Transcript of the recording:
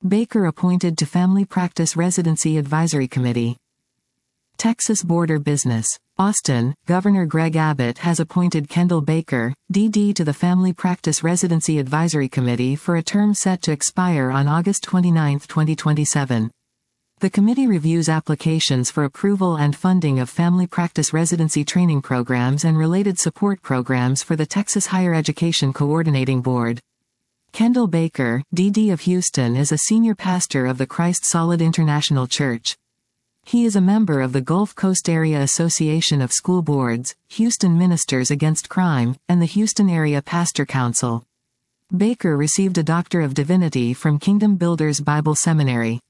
Baker appointed to Family Practice Residency Advisory Committee. Texas Border Business. Austin, Governor Greg Abbott has appointed Kendall Baker, D.D. to the Family Practice Residency Advisory Committee for a term set to expire on August 29, 2027. The committee reviews applications for approval and funding of family practice residency training programs and related support programs for the Texas Higher Education Coordinating Board. Kendall Baker, D.D. of Houston, is a senior pastor of the Christ Solid International Church. He is a member of the Gulf Coast Area Association of School Boards, Houston Ministers Against Crime, and the Houston Area Pastor Council. Baker received a Doctor of Divinity from Kingdom Builders Bible Seminary.